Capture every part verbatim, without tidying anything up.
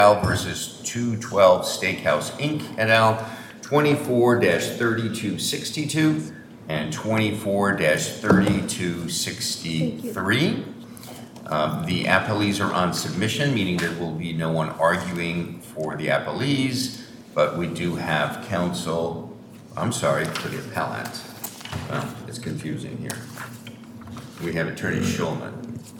versus two twelve Steakhouse Incorporated et al., twenty-four thirty-two sixty-two and twenty-four thirty-two sixty-three. Um, the appellees are on submission, meaning there will be no one arguing for the appellees, but we do have counsel, I'm sorry, for the appellant. Well, it's confusing here. We have Attorney Schulman.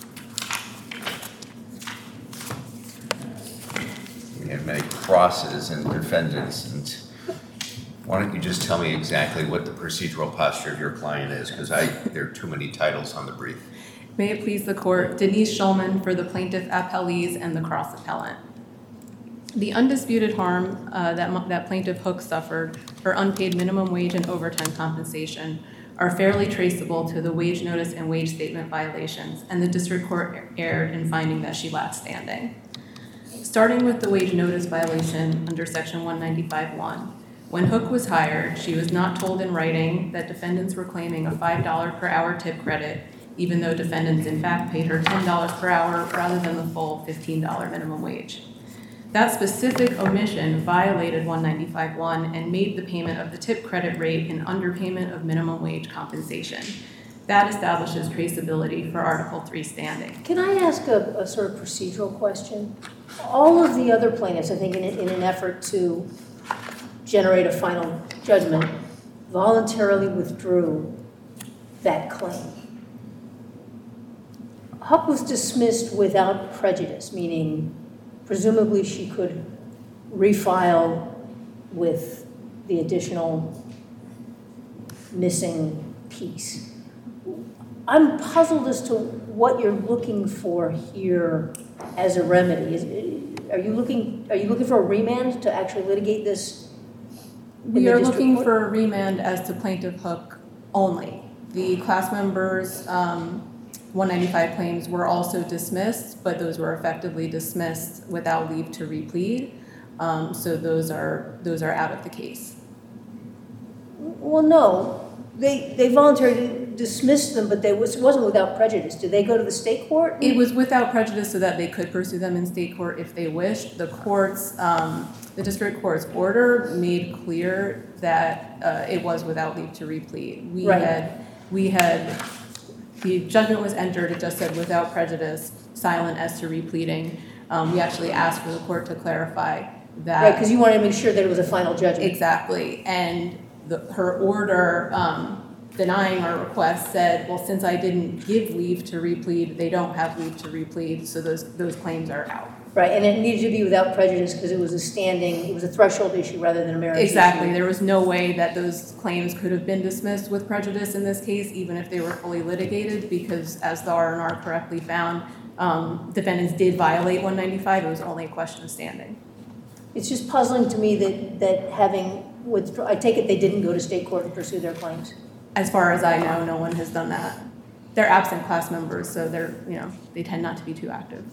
We have many crosses and defendants, and why don't you just tell me exactly what the procedural posture of your client is, because I there are too many titles on the brief. May it please the court, Denise Schulman for the plaintiff appellees and the cross appellant. The undisputed harm uh, that, that plaintiff Hook suffered for unpaid minimum wage and overtime compensation are fairly traceable to the wage notice and wage statement violations, and the district court erred in finding that she lacked standing. Starting with the wage notice violation under section one ninety-five point one, when Hook was hired, she was not told in writing that defendants were claiming a five dollars per hour tip credit, even though defendants in fact paid her ten dollars per hour rather than the full fifteen dollars minimum wage. That specific omission violated one ninety-five point one and made the payment of the tip credit rate an underpayment of minimum wage compensation. That establishes traceability for Article three standing. Can I ask a, a sort of procedural question? All of the other plaintiffs, I think in, in an effort to generate a final judgment, voluntarily withdrew that claim. Huck was dismissed without prejudice, meaning presumably she could refile with the additional missing piece. I'm puzzled as to what you're looking for here as a remedy. Is, are you looking are you looking for a remand to actually litigate this? We are looking court? for a remand as to plaintiff Hook only. The class members um, one ninety-five claims were also dismissed, but those were effectively dismissed without leave to replead. Um, so those are those are out of the case. Well, no. They they voluntarily dismissed them, but they was, it wasn't without prejudice. Did they go to the state court? It was without prejudice so that they could pursue them in state court if they wished. The court's, um, the district court's order made clear that uh, it was without leave to replead. We right. had, we had, the judgment was entered, it just said without prejudice, silent as to repleading. Um, we actually asked for the court to clarify that. Right, because you wanted to make sure that it was a final judgment. Exactly, and the, her order um, denying our request said, well, since I didn't give leave to replead, they don't have leave to replead, so those those claims are out. Right, and it needed to be without prejudice because it was a standing, it was a threshold issue rather than a merits exactly. issue. There was no way that those claims could have been dismissed with prejudice in this case, even if they were fully litigated, because as the R and R correctly found, um, defendants did violate one ninety-five. It was only a question of standing. It's just puzzling to me that, that having, with, I take it they didn't go to state court and pursue their claims. As far as I know, no one has done that. They're absent class members, so they're, you know, they tend not to be too active.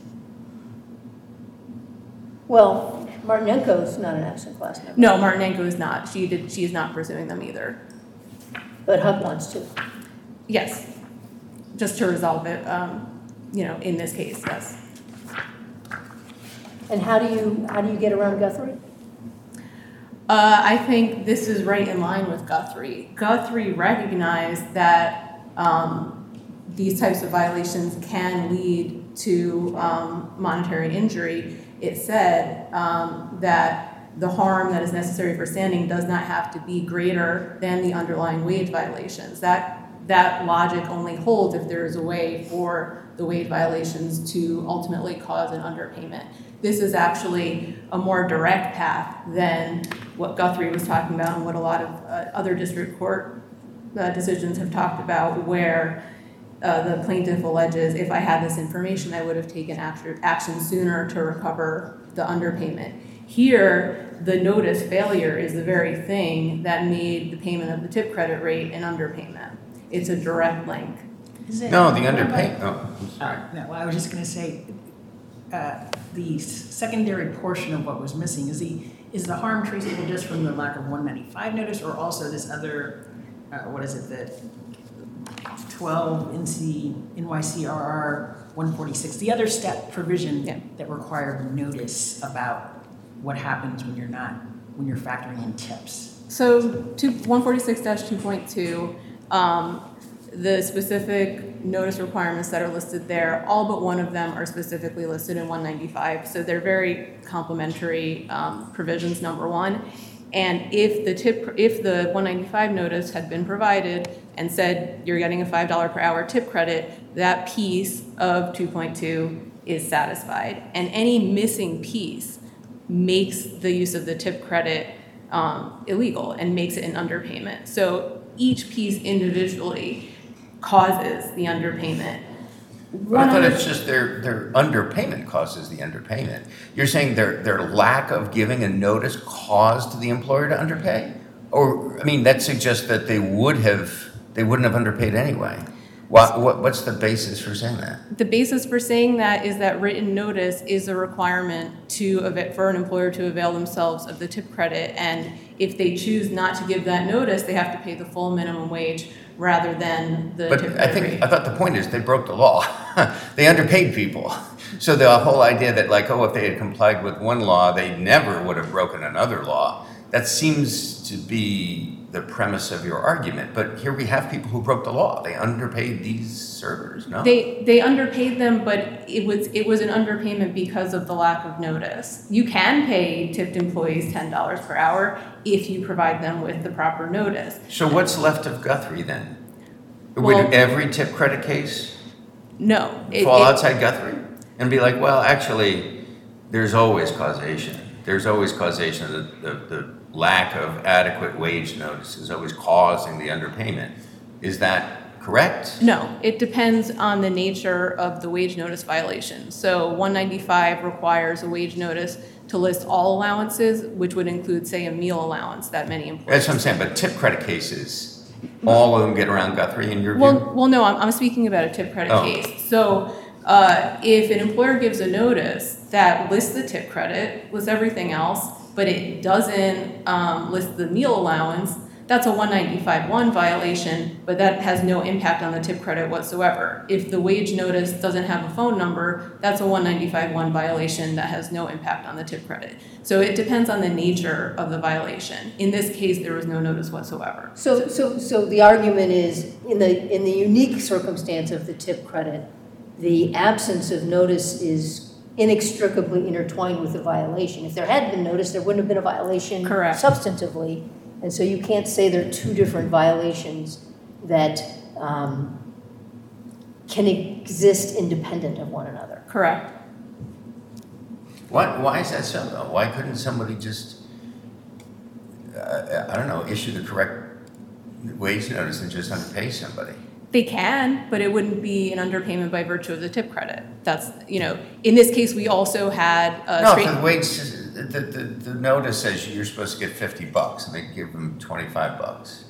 Well, Martinenko's not an absent class member. No, Martinenko is not. She did. She is not pursuing them either. But Huck wants to. Yes, just to resolve it. Um, you know, in this case, yes. And how do you how do you get around Guthrie? Uh, I think this is right in line with Guthrie. Guthrie recognized that um, these types of violations can lead to um, monetary injury. It said um, that the harm that is necessary for standing does not have to be greater than the underlying wage violations. That, that logic only holds if there is a way for the wage violations to ultimately cause an underpayment. This is actually a more direct path than what Guthrie was talking about and what a lot of uh, other district court uh, decisions have talked about, where uh, the plaintiff alleges, if I had this information, I would have taken action, action sooner to recover the underpayment. Here, the notice failure is the very thing that made the payment of the tip credit rate an underpayment. It's a direct link. Is it, No, the underpayment. Oh, I'm sorry. Uh, no, well, I was just going to say, uh, the secondary portion of what was missing, is the is the harm traceable just from the lack of one ninety-five notice, or also this other, uh, what is it, the twelve N Y C R R one forty-six, the other step provision Yeah. that required notice about what happens when you're not, when you're factoring in tips. So two, one forty-six two point two, um, the specific notice requirements that are listed there, all but one of them are specifically listed in one ninety-five. So they're very complementary um, provisions, number one. And if the tip, if the one ninety-five notice had been provided and said you're getting a five dollars per hour tip credit, that piece of two point two is satisfied. And any missing piece makes the use of the tip credit um, illegal and makes it an underpayment. So each piece individually causes the underpayment. But I thought it's just their, their underpayment causes the underpayment. You're saying their, their lack of giving a notice caused the employer to underpay? Or, I mean, that suggests that they would have, they wouldn't have underpaid anyway. What, what, what's the basis for saying that? The basis for saying that is that written notice is a requirement to ava- for an employer to avail themselves of the tip credit. And if they choose not to give that notice, they have to pay the full minimum wage rather than the But tip I credit think, rate. I thought the point is they broke the law. They underpaid people. So the whole idea that like, oh, if they had complied with one law, they never would have broken another law, that seems to be the premise of your argument. But here we have people who broke the law. They underpaid these servers, no? They they underpaid them, but it was it was an underpayment because of the lack of notice. You can pay tipped employees ten dollars per hour if you provide them with the proper notice. So what's left of Guthrie then? Well- Would every tip credit case No. it- fall it- outside Guthrie? And be like, well, actually, there's always causation. There's always causation. The, the, the lack of adequate wage notice is always causing the underpayment. Is that correct? No, it depends on the nature of the wage notice violation. So one ninety-five requires a wage notice to list all allowances, which would include, say, a meal allowance that many employees. That's what I'm saying, but tip credit cases, all of them get around Guthrie in your view? Well, well, no, I'm, I'm speaking about a tip credit Oh. case. So uh, if an employer gives a notice that lists the tip credit, lists everything else, but it doesn't um, list the meal allowance, that's a one ninety-five one violation, but that has no impact on the tip credit whatsoever. If the wage notice doesn't have a phone number, that's a one ninety-five one violation that has no impact on the tip credit. So it depends on the nature of the violation. In this case, there was no notice whatsoever. So, so, so the argument is, in the, in the unique circumstance of the tip credit, the absence of notice is inextricably intertwined with the violation. If there had been notice, there wouldn't have been a violation Correct. substantively. And so you can't say they're two different violations that um, can exist independent of one another. Correct. Why, why is that so though? Why couldn't somebody just, uh, I don't know, issue the correct wage notice and just underpay somebody? They can, but it wouldn't be an underpayment by virtue of the tip credit. That's, you know, in this case, we also had a No, straight. if the wage, the, the, the notice says you're supposed to get fifty bucks and they give them twenty-five bucks.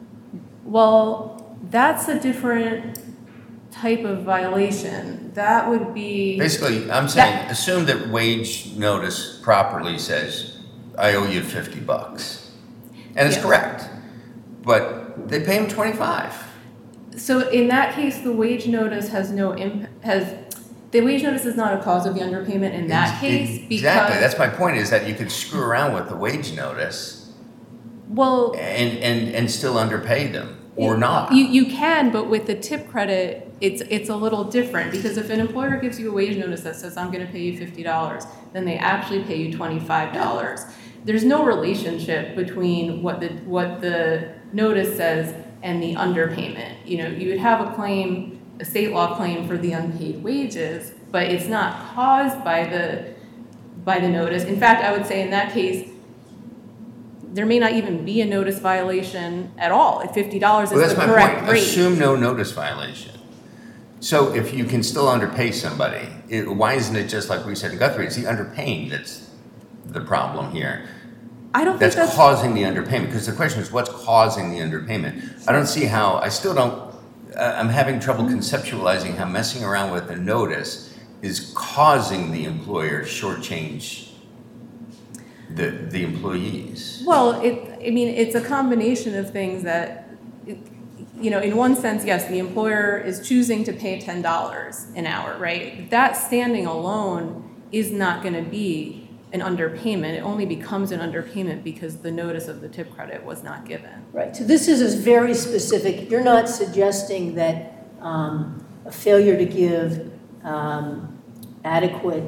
Well, that's a different type of violation. That would be. Basically, I'm saying, assume that wage notice properly says, I owe you fifty bucks. And it's Yes. correct, but they pay them twenty-five. So in that case, the wage notice has no imp, has, the wage notice is not a cause of the underpayment in that Ex- case Exactly, because. that's my point, is that you could screw around with the wage notice Well. and, and, and still underpay them, or not. You, you can, but with the tip credit, it's, it's a little different, because if an employer gives you a wage notice that says, I'm gonna pay you fifty dollars, then they actually pay you twenty-five dollars. There's no relationship between what the, what the notice says and the underpayment. You know, you would have a claim, a state law claim for the unpaid wages, but it's not caused by the, by the notice. In fact, I would say in that case, there may not even be a notice violation at all, if fifty dollars Well, is that's the my correct point. rate. Assume no notice violation. So if you can still underpay somebody, it, why isn't it just like we said in Guthrie, it's the underpaying that's the problem here? I don't think That's that's, causing the underpayment, because the question is, what's causing the underpayment? I don't see how, I still don't, uh, I'm having trouble conceptualizing how messing around with the notice is causing the employer to shortchange the, the employees. well, it, I mean, it's a combination of things that, it- you know, in one sense, yes, the employer is choosing to pay ten dollars an hour, right? That standing alone is not going to be an underpayment. It only becomes an underpayment because the notice of the tip credit was not given. Right, so this is a very specific, you're not suggesting that um, a failure to give um, adequate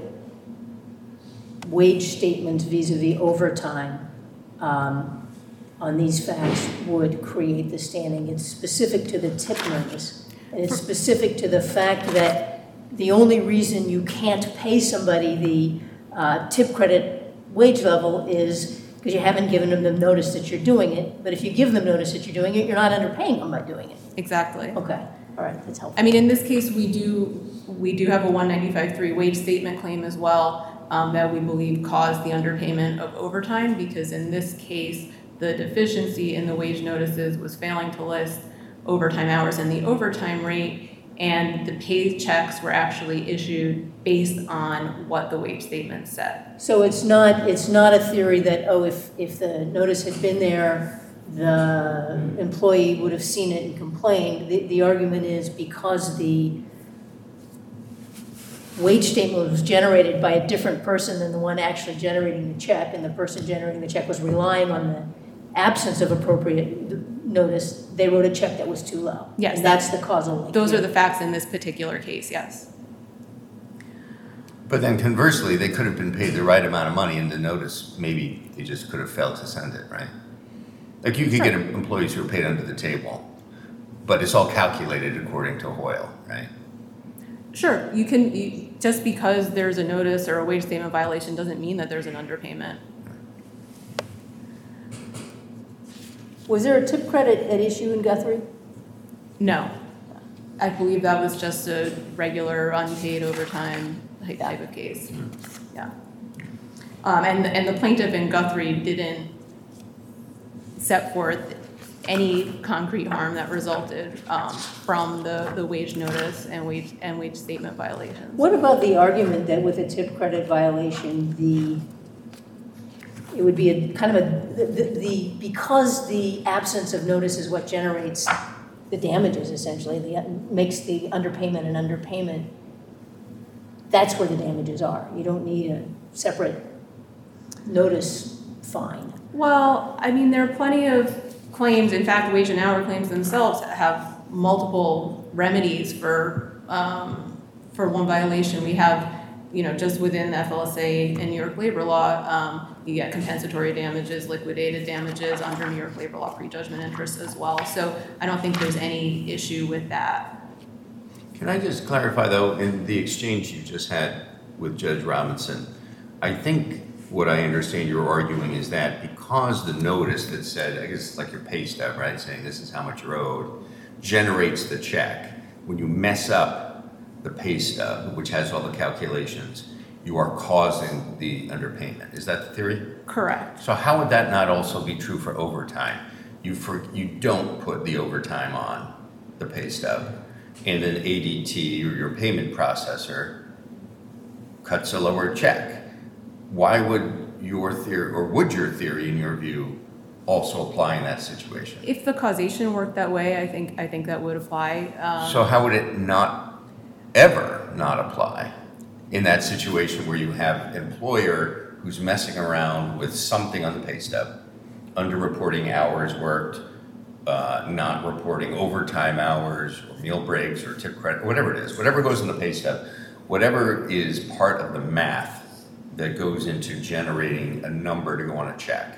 wage statements vis-a-vis overtime um, on these facts would create the standing. It's specific to the tip notice, and it's specific to the fact that the only reason you can't pay somebody the uh, tip credit wage level is because you haven't given them the notice that you're doing it. But if you give them notice that you're doing it, you're not underpaying them by doing it. Exactly. Okay, all right, that's helpful. I mean, in this case, we do we do have a one ninety-five three wage statement claim as well um, that we believe caused the underpayment of overtime, because in this case, the deficiency in the wage notices was failing to list overtime hours and the overtime rate, and the paychecks were actually issued based on what the wage statement said. So it's not, it's not a theory that, oh, if, if the notice had been there, the employee would have seen it and complained. The, the argument is because the wage statement was generated by a different person than the one actually generating the check, and the person generating the check was relying on the absence of appropriate notice, they wrote a check that was too low. Yes. And that's the causal link. Those here. are the facts in this particular case, yes. But then conversely, they could have been paid the right amount of money and the notice, maybe they just could have failed to send it, right? Like you could Sure. get employees who are paid under the table, but it's all calculated according to Hoyle, right? Sure, you can, you, just because there's a notice or a wage statement violation doesn't mean that there's an underpayment. Was there a tip credit at issue in Guthrie? No. I believe that was just a regular unpaid overtime type type of case. Yeah. Um, and, and the plaintiff in Guthrie didn't set forth any concrete harm that resulted um, from the, the wage notice and wage and wage statement violations. What about the argument that with a tip credit violation, the it would be a kind of a the, the, the because the absence of notice is what generates the damages essentially, the makes the underpayment an underpayment. That's where the damages are. You don't need a separate notice fine. Well, I mean, there are plenty of claims. In fact, wage and hour claims themselves have multiple remedies for um, for one violation. We have, you know, just within the F L S A and New York labor law, um, you get compensatory damages, liquidated damages under New York labor law prejudgment interest as well. So I don't think there's any issue with that. Can I just clarify though, in the exchange you just had with Judge Robinson, I think what I understand you're arguing is that because the notice that said, I guess like your pay stub, right, saying this is how much you're owed, generates the check, when you mess up the pay stub, which has all the calculations, you are causing the underpayment. Is that the theory? Correct. So how would that not also be true for overtime? You for, you don't put the overtime on the pay stub, and then A D T or your payment processor cuts a lower check. Why would your theory, or would your theory, in your view, also apply in that situation? If the causation worked that way, I think I think that would apply. Um, So how would it not ever not apply in that situation where you have an employer who's messing around with something on the pay stub, underreporting hours worked, uh, not reporting overtime hours or meal breaks or tip credit, whatever it is, whatever goes in the pay stub, whatever is part of the math that goes into generating a number to go on a check.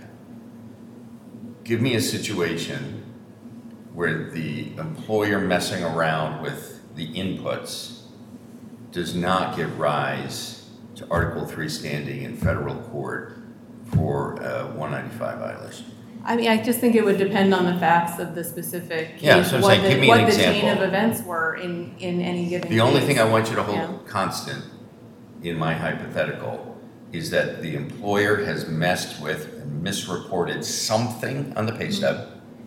Give me a situation where the employer messing around with the inputs does not give rise to Article three standing in federal court for a one ninety-five violation. I mean, I just think it would depend on the facts of the specific case, Yeah, so I'm what saying, the, give me what an the chain example. of events were in, in any given The only case. thing I want you to hold Yeah. constant in my hypothetical is that the employer has messed with and misreported something on the pay stub,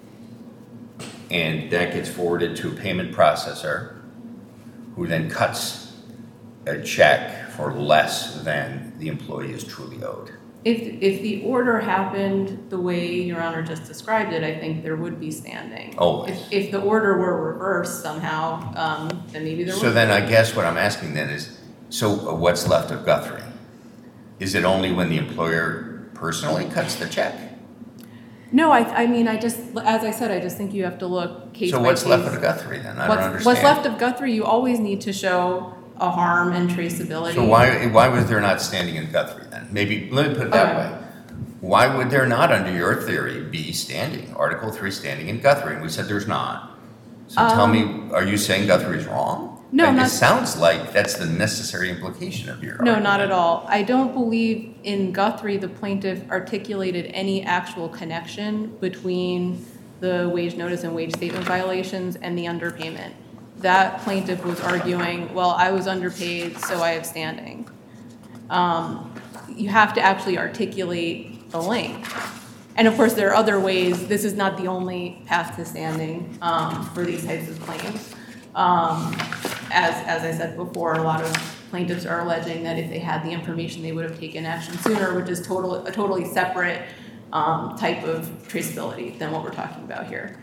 and that gets forwarded to a payment processor, who then cuts a check for less than the employee is truly owed. If, if the order happened the way Your Honor just described it, I think there would be standing. Always. If, if the order were reversed somehow, um, then maybe there would. So then I guess what I'm asking then is, so what's left of Guthrie? Is it only when the employer personally cuts the check? No, I, I mean, I just, as I said, I just think you have to look case by So case. what's left of Guthrie then? I don't What's, understand. what's left of Guthrie, you always need to show a harm and traceability. So why, why was there not standing in Guthrie then? Maybe, let me put it that Okay. way. Why would there not, under your theory, be standing, Article three standing in Guthrie? And we said there's not. So tell me, are you saying Guthrie's wrong? Um, No, Like, not- It sounds like that's the necessary implication of your No, argument. not at all. I don't believe in Guthrie the plaintiff articulated any actual connection between the wage notice and wage statement violations and the underpayment. That plaintiff was arguing, well, I was underpaid, so I have standing. Um, you have to actually articulate the link. And of course, there are other ways. This is not the only path to standing um, for these types of claims. Um, as, as I said before, a lot of plaintiffs are alleging that if they had the information, they would have taken action sooner, which is total, a totally separate um, type of traceability than what we're talking about here.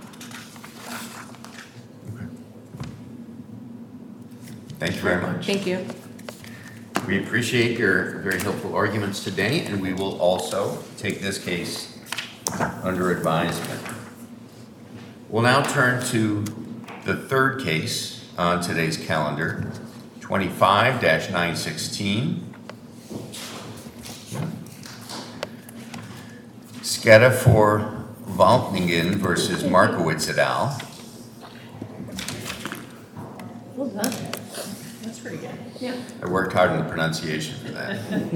Thank you very much. Thank you. We appreciate your very helpful arguments today, and we will also take this case under advisement. We'll now turn to the third case on today's calendar, twenty-five nine sixteen. Skeda for Valtningen versus Markowitz et al. Well done. That's pretty good. Yeah. I worked hard on the pronunciation for that.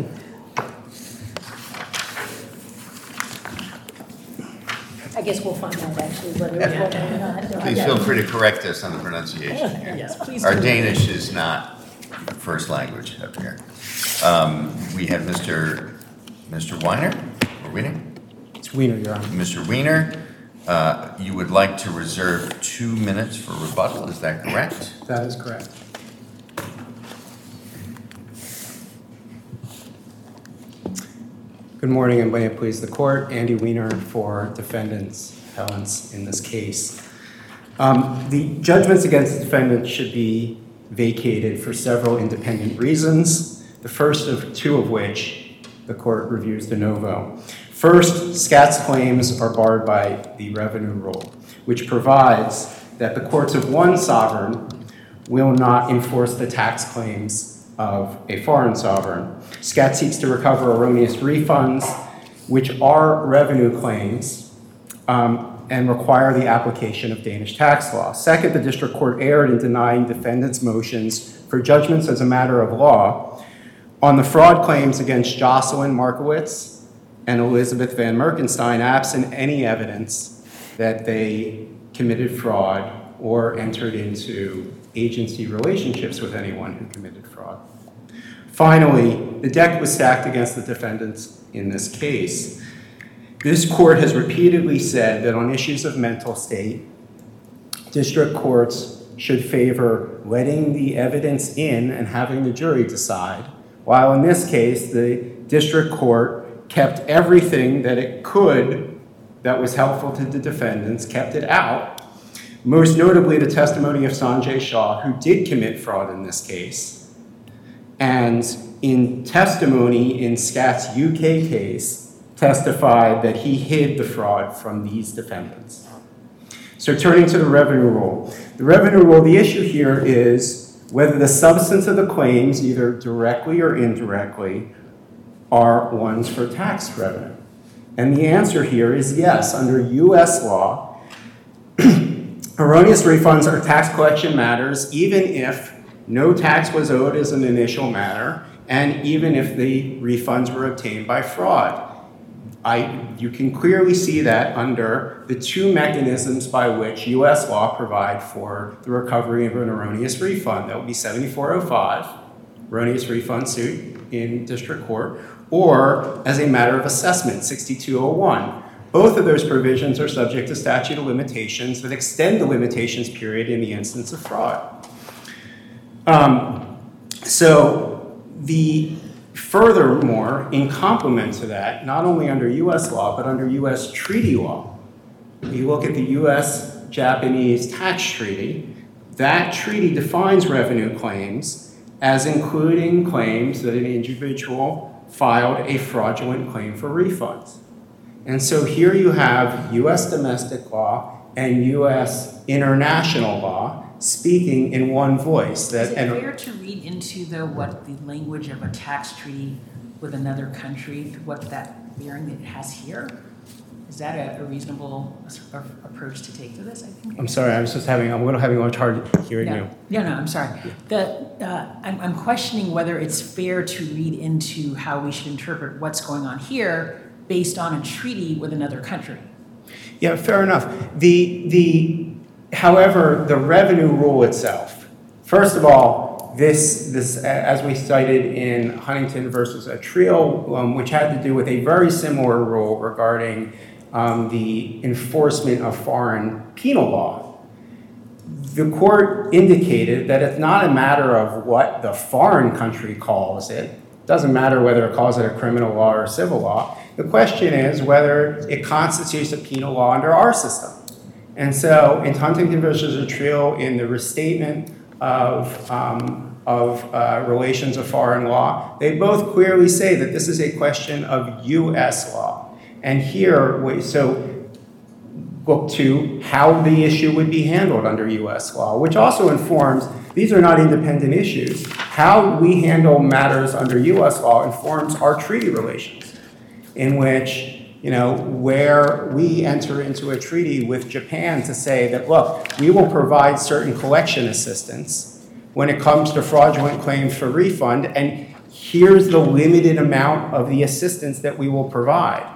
I guess we'll find out actually whether it's wrong or not. Please feel free to correct us on the pronunciation here. Yes, please Our do. Danish is not first language up here. Um, we have Mister Mister Weiner, or Wiener? It's Wiener, Your Honor. Mister Wiener, uh, you would like to reserve two minutes for rebuttal, is that correct? That is correct. Good morning, and may it please the court. Andy Wiener for defendants, appellants in this case. Um, the judgments against the defendant should be vacated for several independent reasons, the first of two of which the court reviews de novo. First, SCAT's claims are barred by the revenue rule, which provides that the courts of one sovereign will not enforce the tax claims of a foreign sovereign. SCAT seeks to recover erroneous refunds, which are revenue claims, um, and require the application of Danish tax law. Second, the district court erred in denying defendants' motions for judgments as a matter of law on the fraud claims against Jocelyn Markowitz and Elizabeth Van Merkenstein, absent any evidence that they committed fraud or entered into agency relationships with anyone who committed fraud. Finally, the deck was stacked against the defendants in this case. This court has repeatedly said that on issues of mental state, district courts should favor letting the evidence in and having the jury decide, while in this case, the district court kept everything that it could that was helpful to the defendants, kept it out. Most notably, the testimony of Sanjay Shah, who did commit fraud in this case. And in testimony in SCAT's U K case, testified that he hid the fraud from these defendants. So turning to the revenue rule. The revenue rule, the issue here is whether the substance of the claims, either directly or indirectly, are ones for tax revenue. And the answer here is yes. Under U S law, erroneous refunds are tax collection matters, even if no tax was owed as an initial matter, and even if the refunds were obtained by fraud. I, you can clearly see that under the two mechanisms by which U S law provide for the recovery of an erroneous refund. That would be seventy-four oh five, erroneous refund suit in district court, or as a matter of assessment, sixty-two oh one. Both of those provisions are subject to statute of limitations that extend the limitations period in the instance of fraud. Um, so the Furthermore, in complement to that, not only under U S law, but under U S treaty law, you look at the U S Japanese tax treaty, that treaty defines revenue claims as including claims that an individual filed a fraudulent claim for refunds. And so here you have U S domestic law and U S international law speaking in one voice. That, Is it and, fair to read into, though, what the language of a tax treaty with another country, what that bearing that it has here? Is that a, a reasonable a- a- approach to take to this, I think? I'm sorry, I was just having, I'm a little having a little hard hearing No, you. no, no, I'm sorry. The, uh, I'm, I'm questioning whether it's fair to read into how we should interpret what's going on here based on a treaty with another country. Yeah, fair enough. The, the, however, the revenue rule itself, first of all, this, this, as we cited in Huntington versus a trio, um, which had to do with a very similar rule regarding um, the enforcement of foreign penal law. The court indicated that it's not a matter of what the foreign country calls it. It doesn't matter whether it calls it a criminal law or a civil law. The question is whether it constitutes a penal law under our system. And so in Huntington versus a trio, in the restatement of, um, of uh, relations of foreign law, they both clearly say that this is a question of U S law. And here, we, so look to how the issue would be handled under U S law, which also informs, these are not independent issues. How we handle matters under U S law informs our treaty relations, in which, you know, where we enter into a treaty with Japan to say that, look, we will provide certain collection assistance when it comes to fraudulent claims for refund, and here's the limited amount of the assistance that we will provide.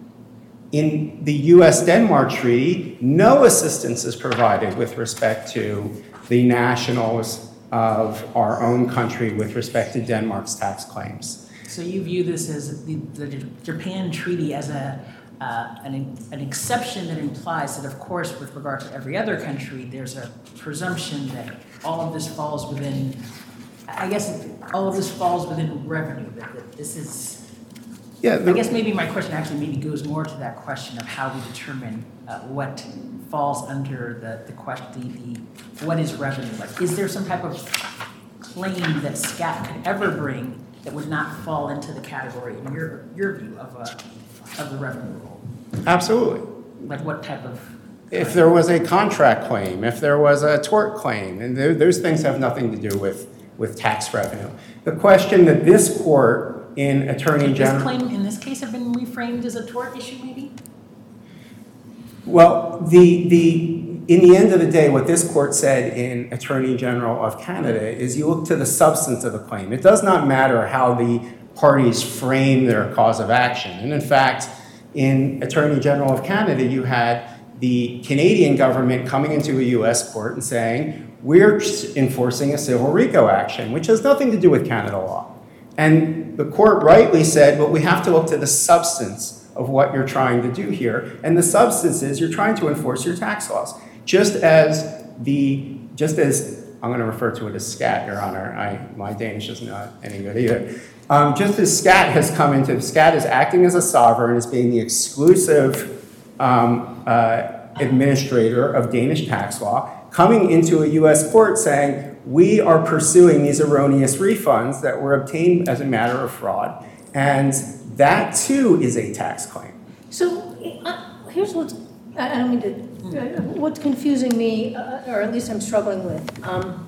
In the U S Denmark treaty, no assistance is provided with respect to the nationals of our own country with respect to Denmark's tax claims. So you view this as the, the Japan treaty as a uh, an, an exception that implies that, of course, with regard to every other country, there's a presumption that all of this falls within, I guess, all of this falls within revenue, that, that this is. Yeah, I guess maybe my question actually maybe goes more to that question of how we determine uh, what falls under the, the question, the, the, what is revenue? Like, is there some type of claim that SCAT could ever bring that would not fall into the category, in your, your view, of, a, of the revenue rule? Absolutely. Like what type of? If there was a contract claim, if there was a tort claim, and th- those things have nothing to do with, with tax revenue. The question that this court in Attorney Could General... this claim in this case have been reframed as a tort issue, maybe? Well, the, the, in the end of the day, what this court said in Attorney General of Canada is you look to the substance of the claim. It does not matter how the parties frame their cause of action. And in fact, in Attorney General of Canada, you had the Canadian government coming into a U S court and saying, we're enforcing a civil RICO action, which has nothing to do with Canada law. And the court rightly said, well, we have to look to the substance of what you're trying to do here. And the substance is you're trying to enforce your tax laws. Just as the, just as, I'm going to refer to it as SCAT, Your Honor. I, my Danish is not any good either. Um, just as SCAT has come into, SCAT is acting as a sovereign, as being the exclusive um, uh, administrator of Danish tax law, coming into a U S court saying, we are pursuing these erroneous refunds that were obtained as a matter of fraud. And that, too, is a tax claim. So uh, here's what's, I I don't mean to, uh, what's confusing me, uh, or at least I'm struggling with. Um,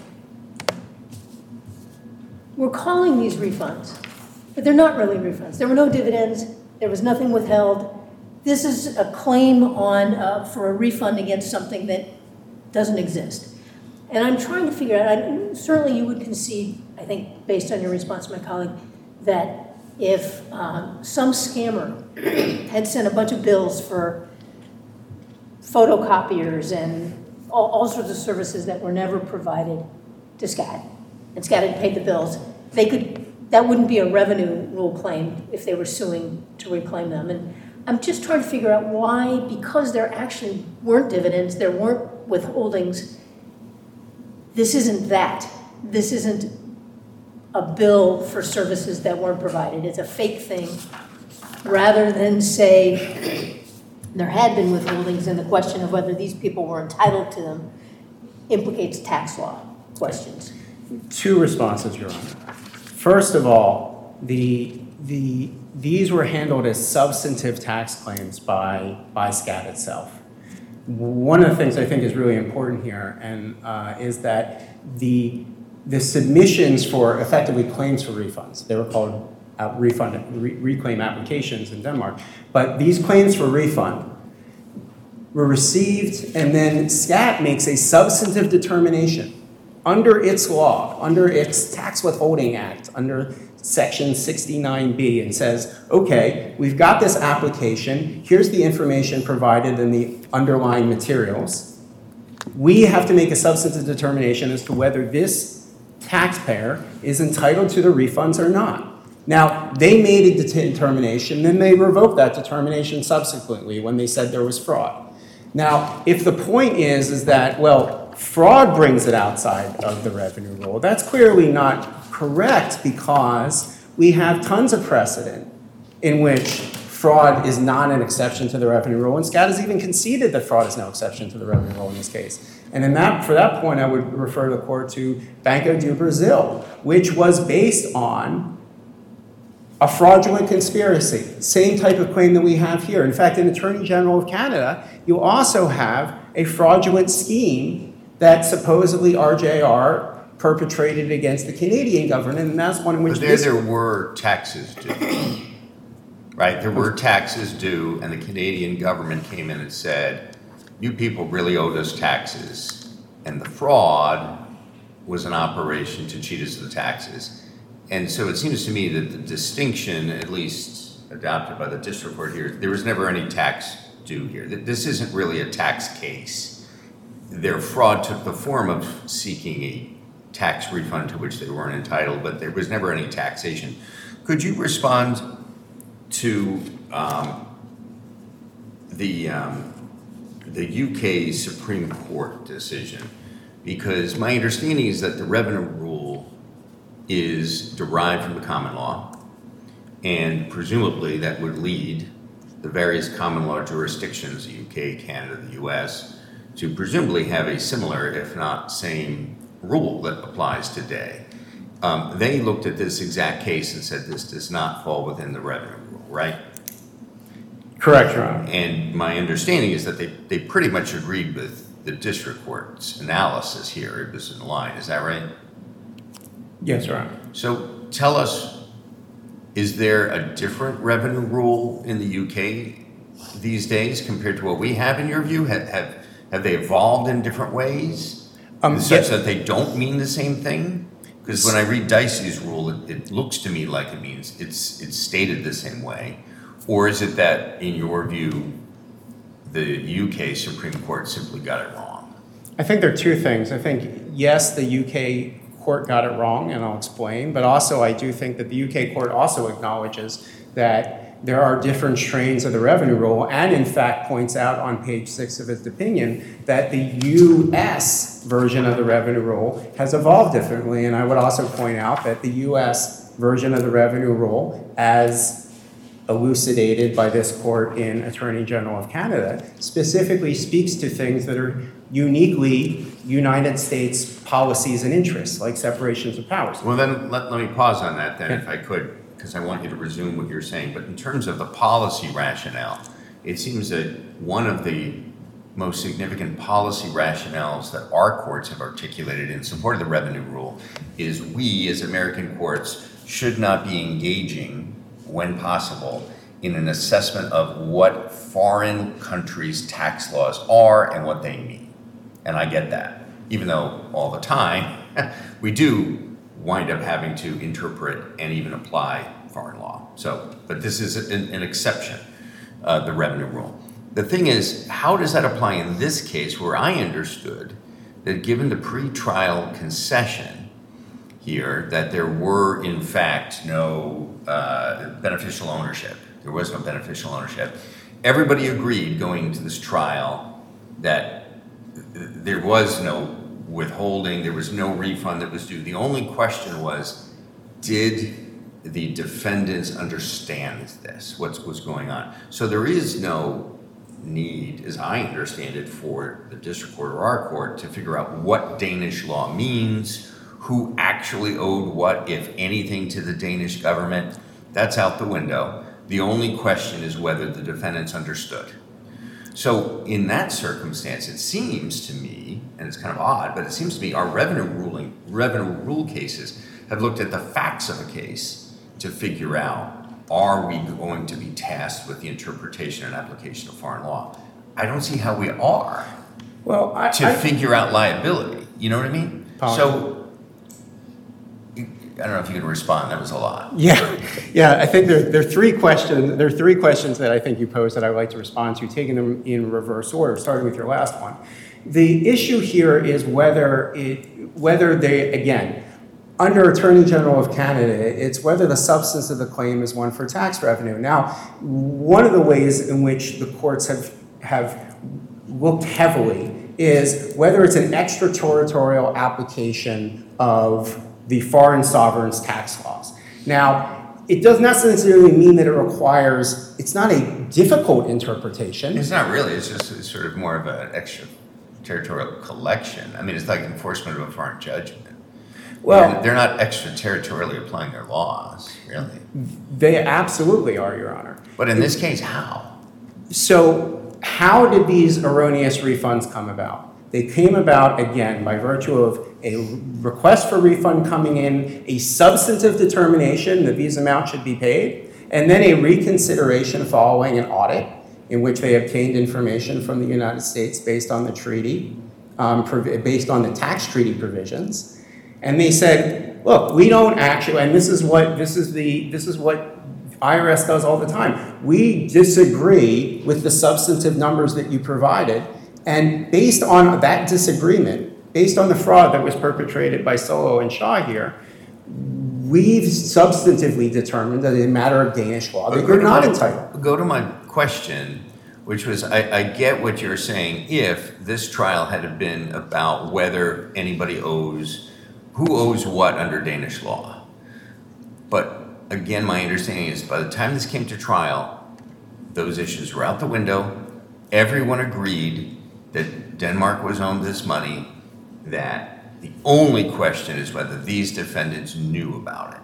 we're calling these refunds, but they're not really refunds. There were no dividends. There was nothing withheld. This is a claim on uh, for a refund against something that doesn't exist. And I'm trying to figure out, I, certainly you would concede, I think, based on your response to my colleague, that if um, some scammer had sent a bunch of bills for photocopiers and all, all sorts of services that were never provided to SCAT, and SCAT had paid the bills, they could, that wouldn't be a revenue rule claim if they were suing to reclaim them. And I'm just trying to figure out why, because there actually weren't dividends, there weren't withholdings, this isn't that. This isn't a bill for services that weren't provided. It's a fake thing, rather than say there had been withholdings and the question of whether these people were entitled to them implicates tax law questions. Two responses, Your Honor. First of all, the, the, these were handled as substantive tax claims by, by SCAT itself. One of the things I think is really important here and uh, is that the, the submissions for effectively claims for refunds, they were called uh, refund, re- reclaim applications in Denmark, but these claims for refund were received, and then SCAT makes a substantive determination under its law, under its Tax Withholding Act, under Section sixty-nine B, and says, okay, we've got this application, here's the information provided in the underlying materials. We have to make a substantive determination as to whether this taxpayer is entitled to the refunds or not. Now, they made a determination, then they revoked that determination subsequently when they said there was fraud. Now, if the point is, is that, well, fraud brings it outside of the revenue rule, that's clearly not correct because we have tons of precedent in which fraud is not an exception to the revenue rule, and SCAT has even conceded that fraud is no exception to the revenue rule in this case. And in that, for that point, I would refer the court to Banco do Brasil, which was based on a fraudulent conspiracy, same type of claim that we have here. In fact, in Attorney General of Canada, you also have a fraudulent scheme that supposedly R J R perpetrated against the Canadian government, and that's one in which But there, this... there were taxes due, right? There were taxes due, and the Canadian government came in and said, you people really owed us taxes, and the fraud was an operation to cheat us of the taxes. And so it seems to me that the distinction, at least adopted by the district court here, there was never any tax due here. This isn't really a tax case. Their fraud took the form of seeking a tax refund to which they weren't entitled, but there was never any taxation. Could you respond to um, the um, the U K Supreme Court decision? Because my understanding is that the revenue rule is derived from the common law, and presumably that would lead the various common law jurisdictions, the U K, Canada, the U S, to presumably have a similar, if not same, rule that applies today. Um, they looked at this exact case and said this does not fall within the revenue rule, right? Correct, Your Honor. And my understanding is that they, they pretty much agreed with the district court's analysis here. It was in line, is that right? Yes, Your Honor. So tell us, is there a different revenue rule in the U K these days compared to what we have in your view? Have, have, have they evolved in different ways? Um, such yeah. that they don't mean the same thing? Because when I read Dicey's rule, it, it looks to me like it means it's it's stated the same way. Or is it that, in your view, the U K Supreme Court simply got it wrong? I think there are two things. I think, yes, the U K court got it wrong, and I'll explain, but also I do think that the U K court also acknowledges that there are different strains of the revenue rule, and in fact points out on page six of its opinion that the U S version of the revenue rule has evolved differently. And I would also point out that the U S version of the revenue rule, as elucidated by this court in Attorney General of Canada, specifically speaks to things that are uniquely United States policies and interests, like separations of powers. Well, then let, let me pause on that then, if I could, because I want you to resume what you're saying. But in terms of the policy rationale, it seems that one of the most significant policy rationales that our courts have articulated in support of the revenue rule is we, as American courts, should not be engaging, when possible, in an assessment of what foreign countries' tax laws are and what they mean. And I get that, even though all the time we do wind up having to interpret and even apply foreign law. So, but this is an, an exception, uh, the revenue rule. The thing is, how does that apply in this case where I understood that given the pretrial concession here, that there were in fact no uh, beneficial ownership. There was no beneficial ownership. Everybody agreed going into this trial that there was no withholding, there was no refund that was due. The only question was, did the defendants understand this, what's, what's going on? So there is no need, as I understand it, for the district court or our court to figure out what Danish law means, who actually owed what, if anything, to the Danish government. That's out the window. The only question is whether the defendants understood. So in that circumstance, it seems to me, and it's kind of odd, but it seems to me our revenue ruling, revenue rule cases have looked at the facts of a case to figure out, are we going to be tasked with the interpretation and application of foreign law? I don't see how we are Well, I, to I, figure out liability. You know what I mean? Paul. So I don't know if you can respond. That was a lot. Yeah, yeah. I think there, there are three questions. There are three questions that I think you posed that I would like to respond to, taking them in reverse order, starting with your last one. The issue here is whether it, whether they, again, under Attorney General of Canada, it's whether the substance of the claim is one for tax revenue. Now, one of the ways in which the courts have have looked heavily is whether it's an extraterritorial application of the foreign sovereign's tax laws. Now, it does not necessarily mean that it requires, it's not a difficult interpretation. It's not really. It's just it's sort of more of an extraterritorial collection. I mean, it's like enforcement of a foreign judgment. Well, they're, they're not extraterritorially applying their laws, really. They absolutely are, Your Honor. But in this case, how? So how did these erroneous refunds come about? They came about, again, by virtue of a request for refund coming in, a substantive determination the Visa amount should be paid, and then a reconsideration following an audit in which they obtained information from the United States based on the treaty, um, based on the tax treaty provisions. And they said, look, we don't actually, and this is what, this is the, this is what I R S does all the time. We disagree with the substantive numbers that you provided. And based on that disagreement, based on the fraud that was perpetrated by Solo and Shaw here, we've substantively determined that in a matter of Danish law, that you're not entitled. Go to my question, which was, I, I get what you're saying, if this trial had been about whether anybody owes, who owes what under Danish law. But again, my understanding is by the time this came to trial, those issues were out the window. Everyone agreed that Denmark was owed this money, that the only question is whether these defendants knew about it.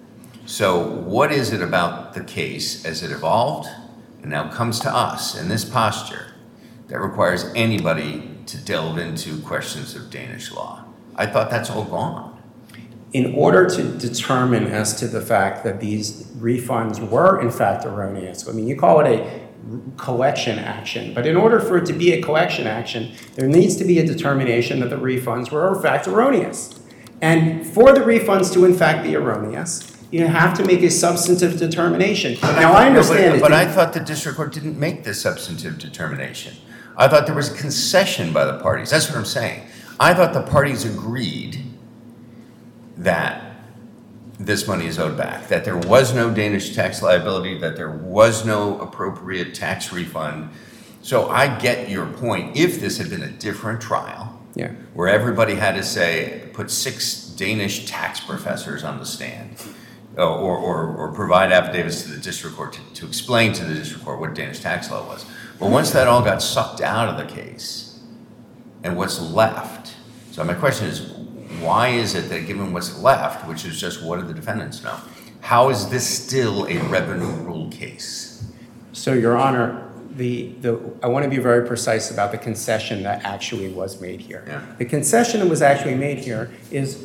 So what is it about the case as it evolved and now comes to us in this posture that requires anybody to delve into questions of Danish law? I thought that's all gone. In order to determine as to the fact that these refunds were in fact erroneous, I mean, you call it a collection action, but in order for it to be a collection action, there needs to be a determination that the refunds were in fact erroneous. And for the refunds to in fact be erroneous, you have to make a substantive determination. But now I, I understand no, it. But, but I thought the district court didn't make the substantive determination. I thought there was a concession by the parties. That's what I'm saying. I thought the parties agreed that this money is owed back, that there was no Danish tax liability, that there was no appropriate tax refund. So I get your point. If this had been a different trial, yeah, where everybody had to say, put six Danish tax professors on the stand, or, or, or provide affidavits to the district court to, to explain to the district court what Danish tax law was. But once that all got sucked out of the case, and what's left, so my question is, why is it that given what's left, which is just what do the defendants know, how is this still a revenue rule case? So, Your Honor, the, the, I want to be very precise about the concession that actually was made here. Yeah. The concession that was actually made here is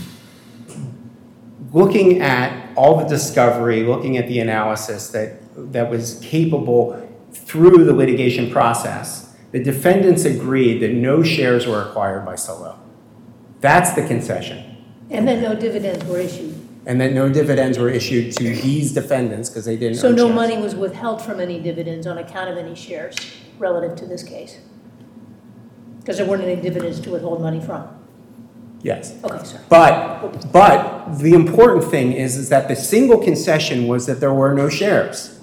looking at all the discovery, looking at the analysis that, that was capable through the litigation process. The defendants agreed that no shares were acquired by Solo. That's the concession. And then no dividends were issued. And that no dividends were issued to these defendants because they didn't So own no shares. money was withheld from any dividends on account of any shares relative to this case? Because there weren't any dividends to withhold money from? Yes. Okay, sorry. But, but the important thing is, is that the single concession was that there were no shares.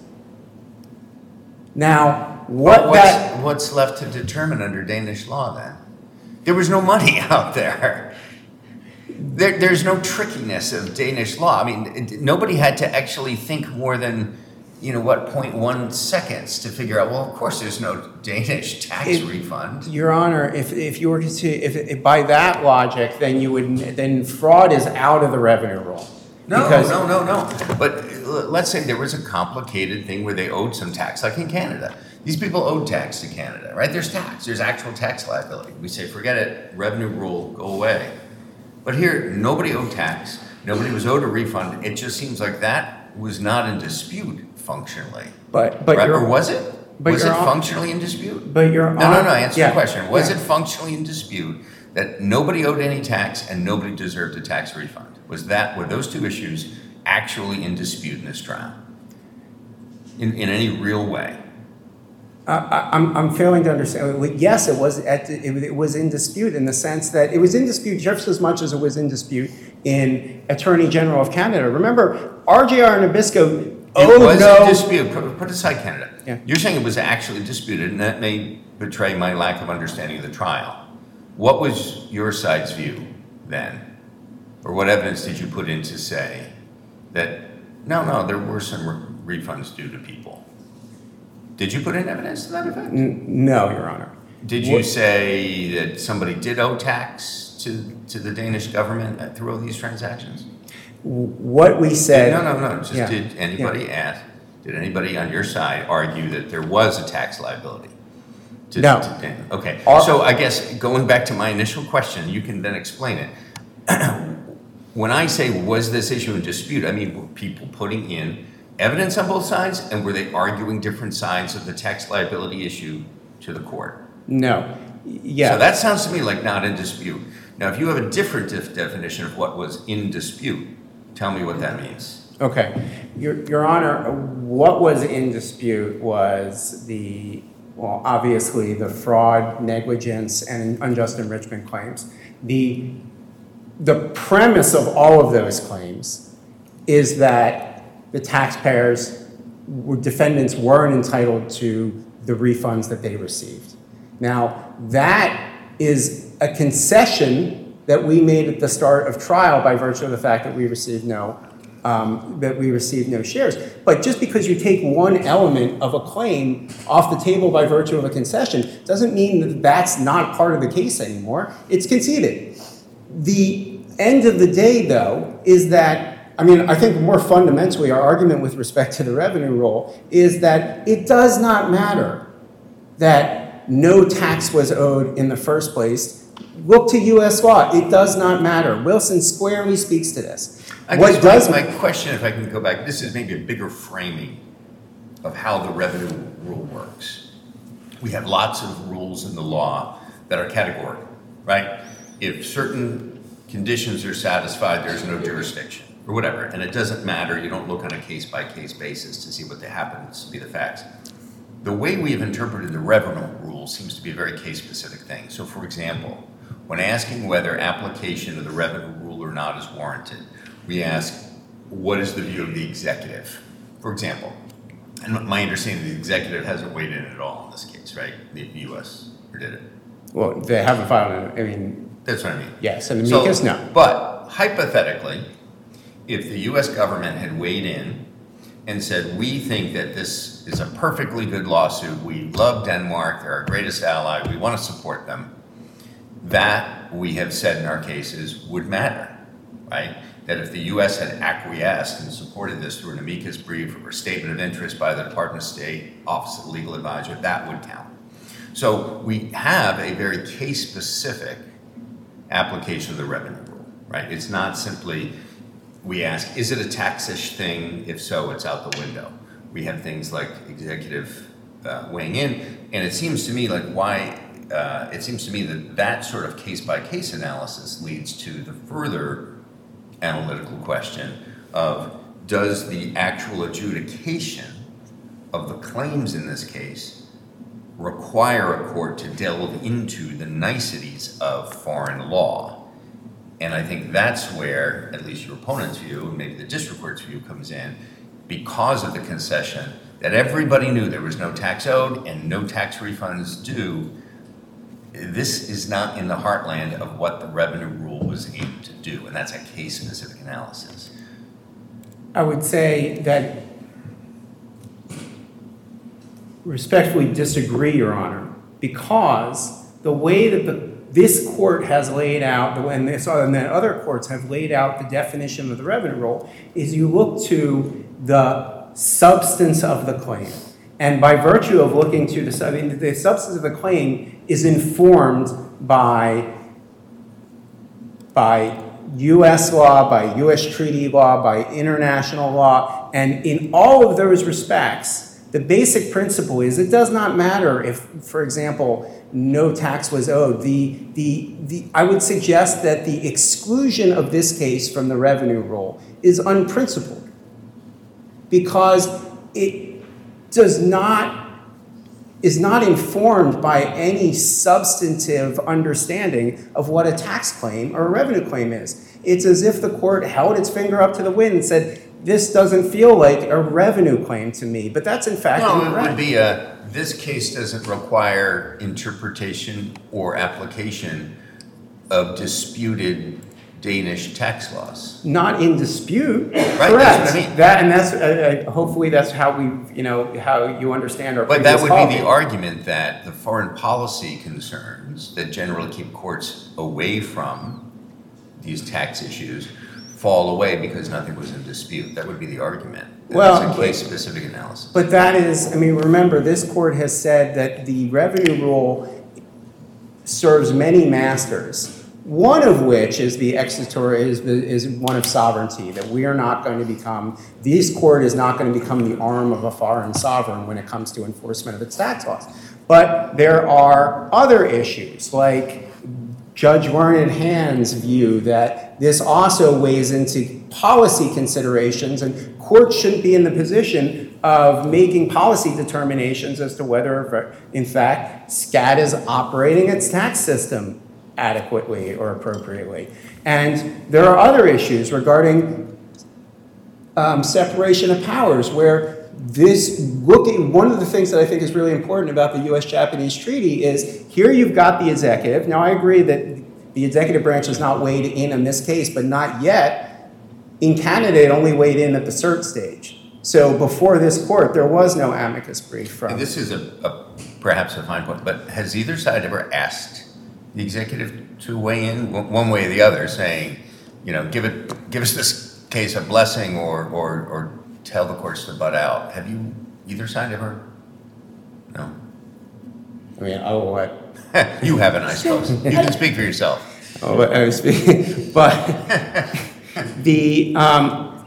Now, what what's, that... what's left to determine under Danish law then? There was no money out there. there, there's no trickiness of Danish law. I mean, it, nobody had to actually think more than, you know, what, zero point one seconds to figure out, well, of course there's no Danish tax It- refund. Your Honor, if, if you were to, if, if by that logic, then you would, then fraud is out of the revenue rule. No, Because- no, no, no. But uh, let's say there was a complicated thing where they owed some tax, like in Canada. These people owed tax to Canada, right? There's tax, there's actual tax liability. We say, forget it, revenue rule, go away. But here, nobody owed tax, nobody was owed a refund. It just seems like that was not in dispute functionally. But, but Right? you're. Or was it? but Was it you're on- functionally in dispute? But you're. No, no, no, answer yeah, the question. Was yeah. it functionally in dispute that nobody owed any tax and nobody deserved a tax refund? Was that, were those two issues actually in dispute in this trial? In, in any real way? I- I- I'm, I'm failing to understand. Yes, it was at, it was- it was in dispute in the sense that it was in dispute just as much as it was in dispute in Attorney General of Canada. Remember, R J R Nabisco It owed was no. in dispute, put, put aside Canada. Yeah. You're saying it was actually disputed, and that may betray my lack of understanding of the trial. What was your side's view then? Or what evidence did you put in to say that, no, no, there were some re- refunds due to people? Did you put in evidence to that effect? N- No, Your Honor. Did you What- say that somebody did owe tax to, to the Danish government through all these transactions? What we said. No, no, no, just Yeah. did anybody ask, did anybody on your side argue that there was a tax liability? To- No. to Dan- Okay, Our- so I guess going back to my initial question, you can then explain it. When I say, was this issue in dispute, I mean, were people putting in evidence on both sides, and were they arguing different sides of the tax liability issue to the court? No. Yeah. So that sounds to me like not in dispute. Now, if you have a different def- definition of what was in dispute, tell me what that means. Okay. Your, Your Honor, what was in dispute was the, well, obviously the fraud, negligence, and unjust enrichment claims. The, the premise of all of those claims is that the taxpayers, were, defendants weren't entitled to the refunds that they received. Now, that is a concession that we made at the start of trial by virtue of the fact that we received no, um, that we received no shares. But just because you take one element of a claim off the table by virtue of a concession doesn't mean that that's not part of the case anymore. It's conceded. The end of the day, though, is that, I mean, I think more fundamentally, our argument with respect to the revenue rule is that it does not matter that no tax was owed in the first place. Look to U S law. It does not matter. Wilson squarely speaks to this. I What guess does my, my question, if I can go back, this is maybe a bigger framing of how the revenue rule works. We have lots of rules in the law that are categorical, right? If certain conditions are satisfied, there's no jurisdiction, or whatever, and it doesn't matter, you don't look on a case-by-case basis to see what happens to be the facts. The way we've interpreted the revenue rule seems to be a very case-specific thing. So for example, when asking whether application of the revenue rule or not is warranted, we ask, what is the view of the executive? For example, and my understanding, the executive hasn't weighed in at all in this case, right? The U S, or did it? Well, they haven't filed, I mean, That's what I mean. yes, and So, amicus, no. But hypothetically, if the U S government had weighed in and said, we think that this is a perfectly good lawsuit, we love Denmark, they're our greatest ally, we want to support them, that, we have said in our cases, would matter, right? That if the U S had acquiesced and supported this through an amicus brief or a statement of interest by the Department of State, Office of the Legal Advisor, that would count. So we have a very case-specific application of the revenue rule, right? It's not simply, we ask, is it a tax-ish thing? If so, it's out the window. We have things like executive uh, weighing in, and it seems to me like why, uh, it seems to me that that sort of case-by-case analysis leads to the further analytical question of, does the actual adjudication of the claims in this case require a court to delve into the niceties of foreign law? And I think that's where, at least your opponent's view, and maybe the district court's view comes in, because of the concession that everybody knew there was no tax owed and no tax refunds due. this is not in the heartland of what the revenue rule was aimed to do, and that's a case-specific analysis. I would say that respectfully disagree, Your Honor, because the way that the, this court has laid out, and this and then other courts have laid out the definition of the revenue rule, is you look to the substance of the claim. And by virtue of looking to the, I mean, the substance of the claim is informed by, by U S law, by U S treaty law, by international law, and in all of those respects, the basic principle is it does not matter if, for example, no tax was owed. The, the, the, I would suggest that the exclusion of this case from the revenue rule is unprincipled because it does not, is not informed by any substantive understanding of what a tax claim or a revenue claim is. It's as if the court held its finger up to the wind and said, this doesn't feel like a revenue claim to me, but that's in fact No, incorrect. it would be a, this case doesn't require interpretation or application of disputed Danish tax laws. Not in dispute. Right, Correct. that's what I mean. That, and that's, uh, uh, hopefully that's how we, you know, how you understand our But that previous would be the policy. argument that the foreign policy concerns that generally keep courts away from these tax issues fall away because nothing was in dispute. That would be the argument. That Well, it's a but- case-specific analysis. But that is, I mean, remember, this court has said that the revenue rule serves many masters, one of which is the executory, is, the, is one of sovereignty, that we are not going to become, this court is not going to become the arm of a foreign sovereign when it comes to enforcement of its tax laws. But there are other issues, like Judge Learned Hand's view that this also weighs into policy considerations, and courts shouldn't be in the position of making policy determinations as to whether, in fact, SCAT is operating its tax system adequately or appropriately. And there are other issues regarding um, separation of powers, where this looking, one of the things that I think is really important about the U S Japanese treaty is here you've got the executive. Now I agree that the executive branch is not weighed in in this case, but not yet. In Canada, it only weighed in at the cert stage. So before this court, there was no amicus brief from. And this is a, a perhaps a fine point, but has either side ever asked the executive to weigh in one one way or the other, saying, you know, give it, give us this case a blessing, or or or tell the courts to butt out? Have you either side ever? No. I mean, oh, what? You haven't, I suppose. You can speak for yourself. Oh, I was speaking, but the, um,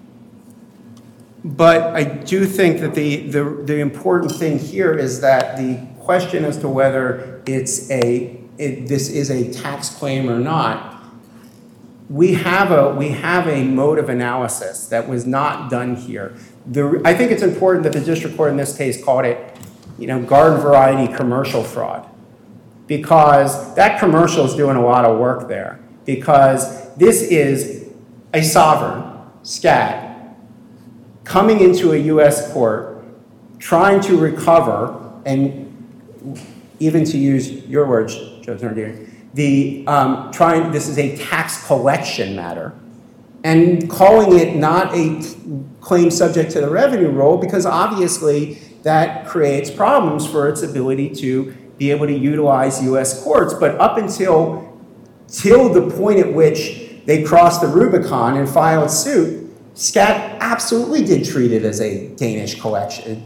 but I do think that the, the, the important thing here is that the question as to whether it's a, it, this is a tax claim or not, we have a, we have a mode of analysis that was not done here. The, I think it's important that the district court in this case called it, you know, garden variety commercial fraud, because that commercial is doing a lot of work there, because this is a sovereign, SCAT, coming into a U S court, trying to recover, and even to use your words, Judge Nardini, the um, trying, this is a tax collection matter, and calling it not a claim subject to the revenue rule, because obviously that creates problems for its ability to be able to utilize U S courts. But up until till the point at which they crossed the Rubicon and filed suit, SCAT absolutely did treat it as a Danish collection,